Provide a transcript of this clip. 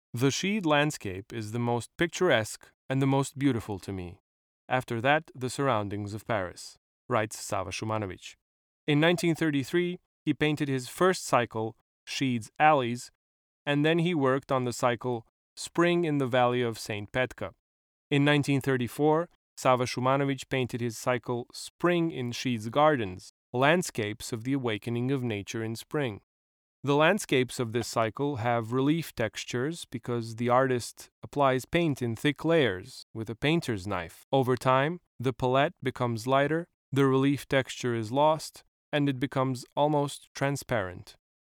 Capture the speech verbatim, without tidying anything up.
The Sheed landscape is the most picturesque and the most beautiful to me. After that, the surroundings of Paris, writes Sava Shumanovic. In nineteen thirty-three, he painted his first cycle, Sheed's Alleys, and then he worked on the cycle Spring in the Valley of Saint Petka. In nineteen thirty-four, Sava Shumanovic painted his cycle Spring in Sheed's Gardens, landscapes of the awakening of nature in spring. The landscapes of this cycle have relief textures because the artist applies paint in thick layers with a painter's knife. Over time, the palette becomes lighter, the relief texture is lost, and it becomes almost transparent.